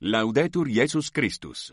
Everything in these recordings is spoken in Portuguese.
Laudetur Jesus Christus.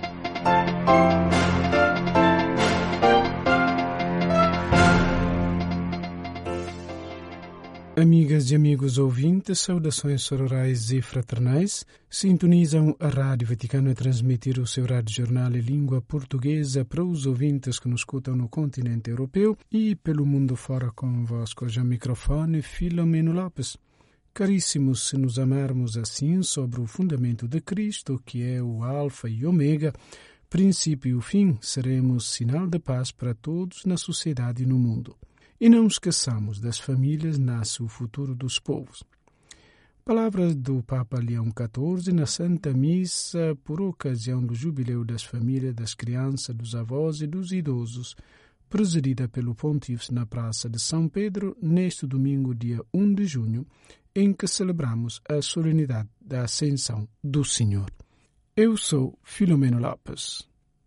Amigas e amigos ouvintes, saudações sororais e fraternais. Sintonizam a Rádio Vaticano a transmitir o seu rádio jornal em língua portuguesa para os ouvintes que nos escutam no continente europeu e pelo mundo fora. Convosco já microfone Filomeno Lopes. Caríssimos, se nos amarmos assim sobre o fundamento de Cristo, que é o Alfa e Ômega, princípio e o fim, seremos sinal de paz para todos na sociedade e no mundo. E não esqueçamos, das famílias nasce o futuro dos povos. Palavras do Papa Leão XIV na Santa Missa por ocasião do Jubileu das Famílias, das Crianças, dos Avós e dos Idosos, presidida pelo Pontífice na Praça de São Pedro, neste domingo, dia 1 de junho, em que celebramos a solenidade da Ascensão do Senhor. Eu sou Filomeno Lopes.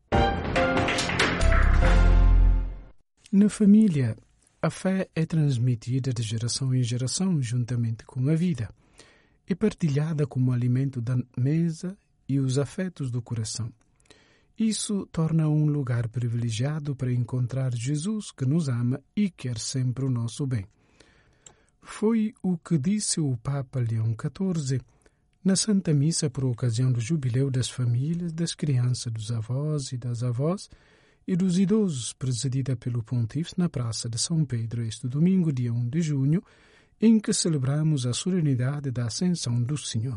Na família, a fé é transmitida de geração em geração juntamente com a vida. É partilhada como alimento da mesa e os afetos do coração. Isso torna um lugar privilegiado para encontrar Jesus, que nos ama e quer sempre o nosso bem. Foi o que disse o Papa Leão XIV na Santa Missa por ocasião do Jubileu das Famílias, das Crianças, dos Avós e das Avós e dos Idosos, presidida pelo Pontífice na Praça de São Pedro, este domingo, dia 1 de junho, em que celebramos a solenidade da Ascensão do Senhor.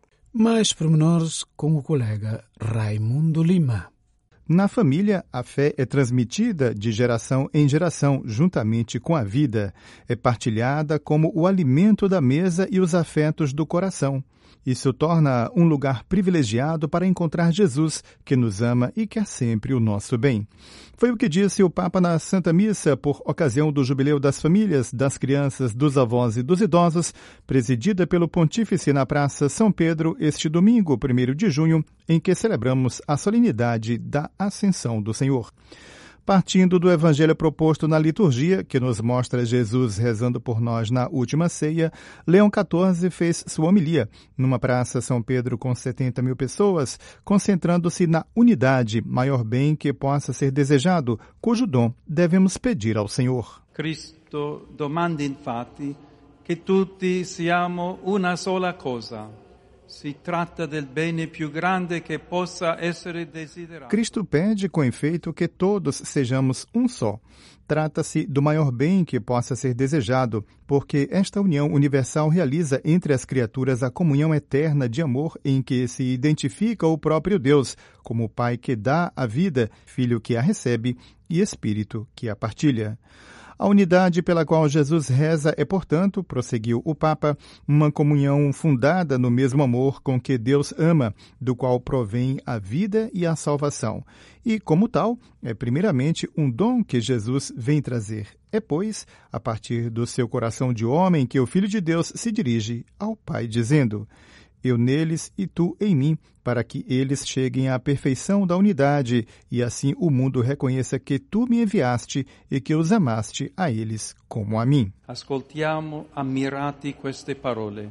Mais pormenores com o colega Raimundo Lima. Na família, a fé é transmitida de geração em geração, juntamente com a vida. É partilhada como o alimento da mesa e os afetos do coração. Isso torna um lugar privilegiado para encontrar Jesus, que nos ama e quer sempre o nosso bem. Foi o que disse o Papa na Santa Missa por ocasião do Jubileu das Famílias, das Crianças, dos Avós e dos Idosos, presidida pelo Pontífice na Praça São Pedro, este domingo, 1º de junho, em que celebramos a solenidade da Ascensão do Senhor. Partindo do evangelho proposto na liturgia, que nos mostra Jesus rezando por nós na última ceia, Leão XIV fez sua homilia numa praça São Pedro com 70 mil pessoas, concentrando-se na unidade, maior bem que possa ser desejado, cujo dom devemos pedir ao Senhor. Cristo domanda infatti che tutti siamo una sola cosa. Si tratta del bene più grande che possa essere desiderato. Cristo pede com efeito que todos sejamos um só. Trata-se do maior bem que possa ser desejado, porque esta união universal realiza entre as criaturas a comunhão eterna de amor em que se identifica o próprio Deus, como Pai que dá a vida, Filho que a recebe e Espírito que a partilha. A unidade pela qual Jesus reza é, portanto, prosseguiu o Papa, uma comunhão fundada no mesmo amor com que Deus ama, do qual provém a vida e a salvação. E, como tal, é primeiramente um dom que Jesus vem trazer. É, pois, a partir do seu coração de homem que o Filho de Deus se dirige ao Pai, dizendo: eu neles e tu em mim, para que eles cheguem à perfeição da unidade, e assim o mundo reconheça que tu me enviaste e que os amaste a eles como a mim. Ascoltiamo ammirati queste parole.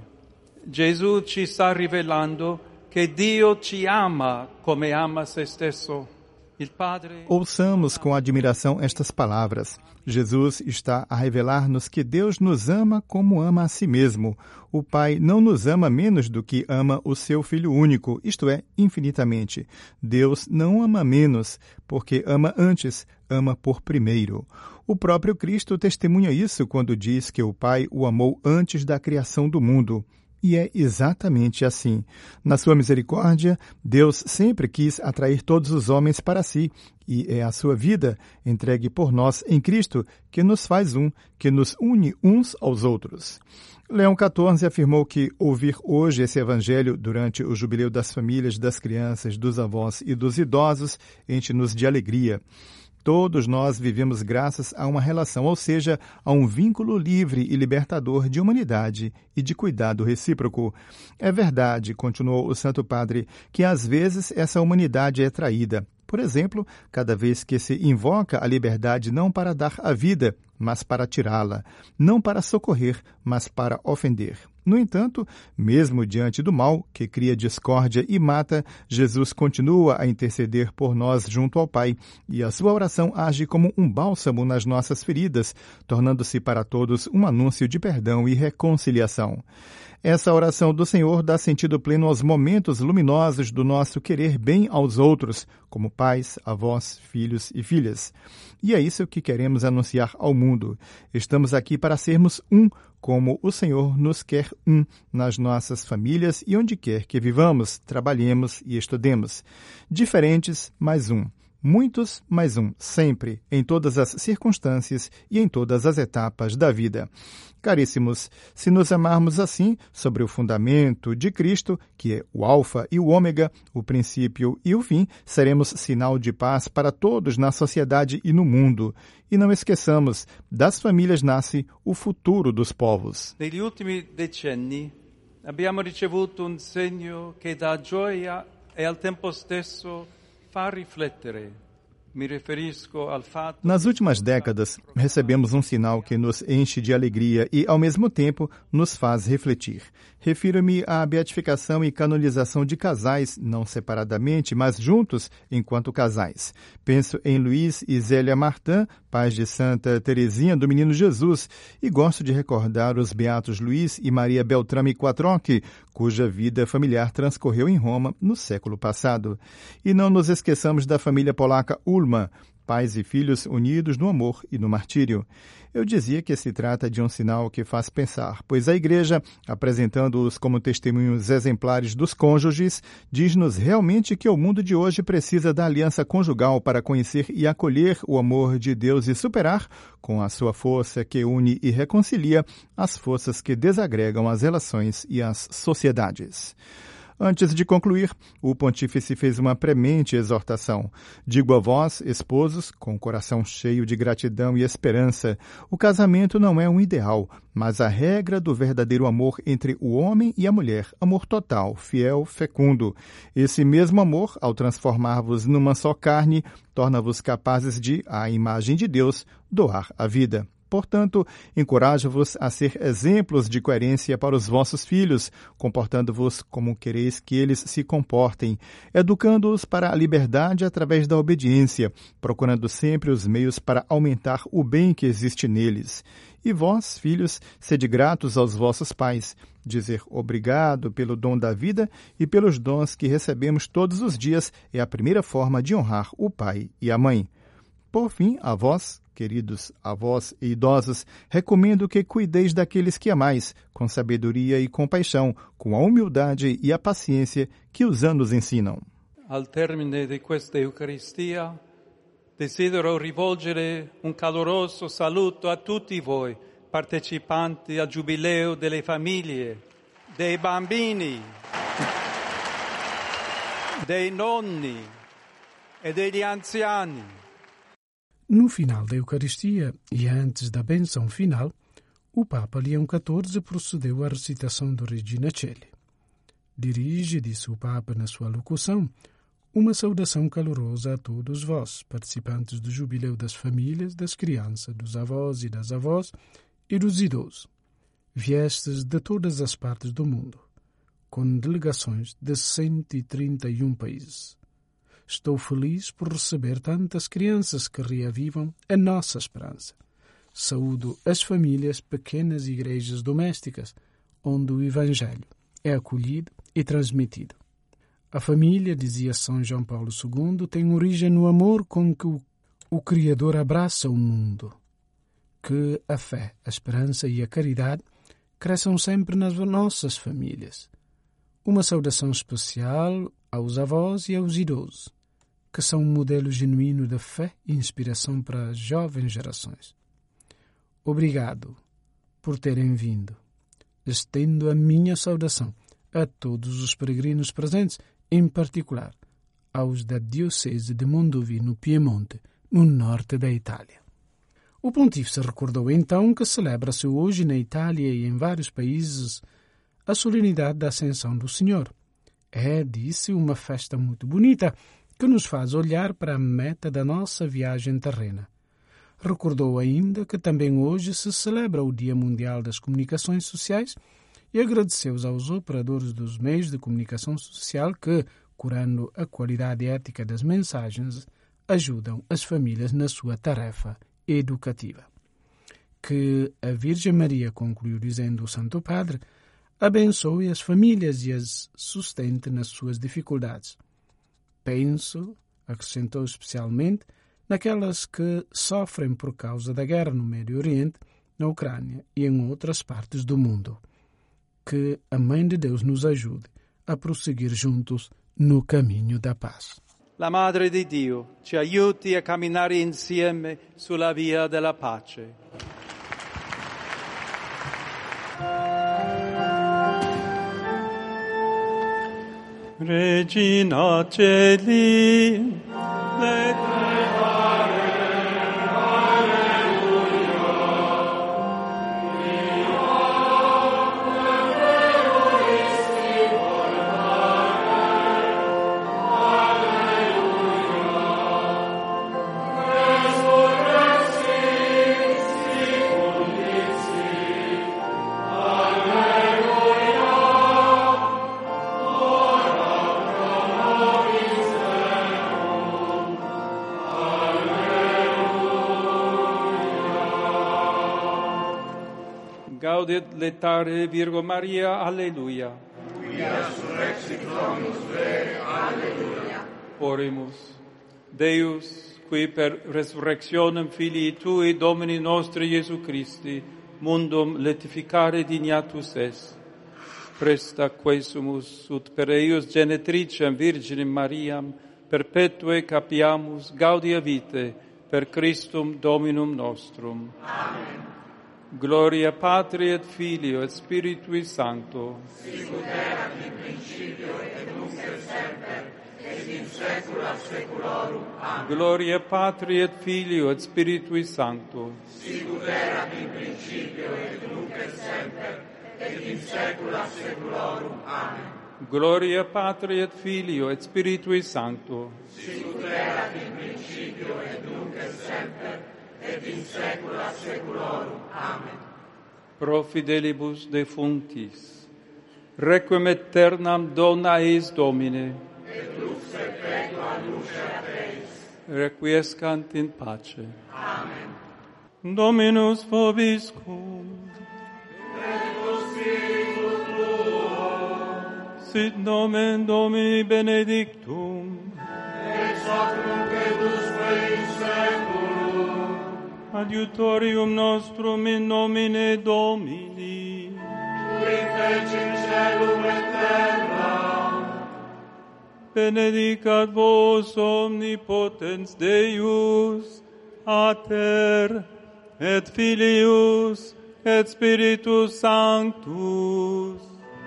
Gesù ci sta rivelando che Dio ci ama come ama se stesso. Ouçamos com admiração estas palavras. Jesus está a revelar-nos que Deus nos ama como ama a si mesmo. O Pai não nos ama menos do que ama o seu Filho único, isto é, infinitamente. Deus não ama menos, porque ama antes, ama por primeiro. O próprio Cristo testemunha isso quando diz que o Pai o amou antes da criação do mundo. E é exatamente assim. Na sua misericórdia, Deus sempre quis atrair todos os homens para si, e é a sua vida, entregue por nós em Cristo, que nos faz um, que nos une uns aos outros. Leão XIV afirmou que ouvir hoje esse evangelho durante o Jubileu das Famílias, das Crianças, dos Avós e dos Idosos enche-nos de alegria. Todos nós vivemos graças a uma relação, ou seja, a um vínculo livre e libertador de humanidade e de cuidado recíproco. É verdade, continuou o Santo Padre, que às vezes essa humanidade é traída. Por exemplo, cada vez que se invoca a liberdade não para dar a vida, mas para tirá-la, não para socorrer, mas para ofender. No entanto, mesmo diante do mal, que cria discórdia e mata, Jesus continua a interceder por nós junto ao Pai, e a sua oração age como um bálsamo nas nossas feridas, tornando-se para todos um anúncio de perdão e reconciliação. Essa oração do Senhor dá sentido pleno aos momentos luminosos do nosso querer bem aos outros, como pais, avós, filhos e filhas. E é isso que queremos anunciar ao mundo. Estamos aqui para sermos um, como o Senhor nos quer um, nas nossas famílias e onde quer que vivamos, trabalhemos e estudemos. Diferentes, mas um. Muitos, mais um, sempre, em todas as circunstâncias e em todas as etapas da vida. Caríssimos, se nos amarmos assim, sobre o fundamento de Cristo, que é o Alfa e o Ômega, o princípio e o fim, seremos sinal de paz para todos na sociedade e no mundo. E não esqueçamos, das famílias nasce o futuro dos povos. Negli ultimi decenni abbiamo ricevuto un segno che dà gioia e al tempo stesso fa riflettere. Mi riferisco al fatto. Nas últimas décadas, recebemos um sinal que nos enche de alegria e, ao mesmo tempo, nos faz refletir. Refiro-me à beatificação e canonização de casais, não separadamente, mas juntos enquanto casais. Penso em Luiz e Zélia Martin, pais de Santa Teresinha do Menino Jesus, e gosto de recordar os beatos Luiz e Maria Beltrame Quattrochi, cuja vida familiar transcorreu em Roma no século passado. E não nos esqueçamos da família polaca Ullmann, pais e filhos unidos no amor e no martírio. Eu dizia que se trata de um sinal que faz pensar, pois a Igreja, apresentando-os como testemunhos exemplares dos cônjuges, diz-nos realmente que o mundo de hoje precisa da aliança conjugal para conhecer e acolher o amor de Deus e superar, com a sua força que une e reconcilia, as forças que desagregam as relações e as sociedades. Antes de concluir, o pontífice fez uma premente exortação. Digo a vós, esposos, com o coração cheio de gratidão e esperança, o casamento não é um ideal, mas a regra do verdadeiro amor entre o homem e a mulher, amor total, fiel, fecundo. Esse mesmo amor, ao transformar-vos numa só carne, torna-vos capazes de, à imagem de Deus, doar a vida. Portanto, encorajo-vos a ser exemplos de coerência para os vossos filhos, comportando-vos como quereis que eles se comportem, educando-os para a liberdade através da obediência, procurando sempre os meios para aumentar o bem que existe neles. E vós, filhos, sede gratos aos vossos pais. Dizer obrigado pelo dom da vida e pelos dons que recebemos todos os dias é a primeira forma de honrar o pai e a mãe. Por fim, a vós, queridos avós e idosos, recomendo que cuideis daqueles que amais, com sabedoria e compaixão, com a humildade e a paciência que os anos ensinam. Al termine di questa Eucaristia, desidero rivolgere un caloroso saluto a tutti voi, partecipanti al Giubileo delle famiglie, dei bambini, dei nonni e degli anziani. No final da Eucaristia e antes da benção final, o Papa Leão XIV procedeu à recitação do Regina Coeli. Dirige, disse o Papa na sua locução, uma saudação calorosa a todos vós, participantes do Jubileu das Famílias, das Crianças, dos avós e das avós e dos idosos, viestes de todas as partes do mundo, com delegações de 131 países. Estou feliz por receber tantas crianças que reavivam a nossa esperança. Saúdo as famílias, pequenas igrejas domésticas, onde o Evangelho é acolhido e transmitido. A família, dizia São João Paulo II, tem origem no amor com que o Criador abraça o mundo. Que a fé, a esperança e a caridade cresçam sempre nas nossas famílias. Uma saudação especial aos avós e aos idosos, que são um modelo genuíno de fé e inspiração para as jovens gerações. Obrigado por terem vindo. Estendo a minha saudação a todos os peregrinos presentes, em particular aos da Diocese de Mondovì, no Piemonte, no norte da Itália. O pontífice recordou então que celebra-se hoje na Itália e em vários países a solenidade da Ascensão do Senhor. É, disse, uma festa muito bonita que nos faz olhar para a meta da nossa viagem terrena. Recordou ainda que também hoje se celebra o Dia Mundial das Comunicações Sociais e agradeceu aos operadores dos meios de comunicação social que, curando a qualidade ética das mensagens, ajudam as famílias na sua tarefa educativa. Que a Virgem Maria, concluiu dizendo o Santo Padre, abençoe as famílias e as sustente nas suas dificuldades. Penso, acrescentou especialmente, naquelas que sofrem por causa da guerra no Médio Oriente, na Ucrânia e em outras partes do mundo. Que a Mãe de Deus nos ajude a prosseguir juntos no caminho da paz. La Madre di Dio ci aiuti a camminare insieme sulla via della pace. Regina Celi, Gaudet letare Virgo Maria, alleluia. Quia surrexit dominus vere, alleluia. Oremus. Deus, qui per resurrectionem filii Tui, Domini nostri Iesu Christi, mundum letificare dignatus est. Presta quesumus ut per eius genetricem Virginem Mariam perpetue capiamus gaudia vitae per Christum Dominum nostrum. Amen. Gloria Patri et Filio et Spiritui Sancto. Sicut erat in principio et nunc et semper et in saecula saeculorum. Amen. Gloria Patri et Filio et Spiritui Sancto. Sicut erat in principio et nunc et semper et in saecula saeculorum. Amen. Gloria Patri et Filio et Spiritui Sancto. Sicut erat in principio et nunc et semper et in saecula saeculorum. Amen. Pro fidelibus defunctis, requiem aeternam dona eis Domine, et lux perpetua luceat eis, requiescant in pace. Amen. Dominus vobiscum, et con spiritu tuo, sit nomen Domini benedictum, ex hoc nunc et usque in saeculum, adiutorium nostrum in nomine Domini, qui fecit caelum et terra, benedicat vos omnipotens Deus, Pater, et Filius, et Spiritus Sanctus.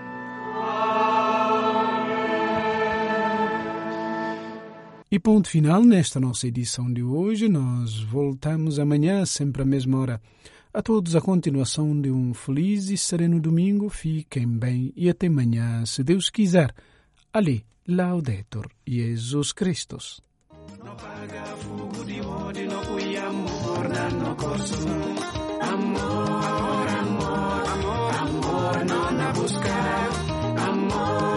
E ponto final nesta nossa edição de hoje. Nós voltamos amanhã, sempre à mesma hora. A todos a continuação de um feliz e sereno domingo. Fiquem bem e até amanhã, se Deus quiser. Ali, Laudetur Jesus Christus. No paga fugo di odi, no cui amor, no corso. Amor, amor, amor, amor, non a buscar. Amor.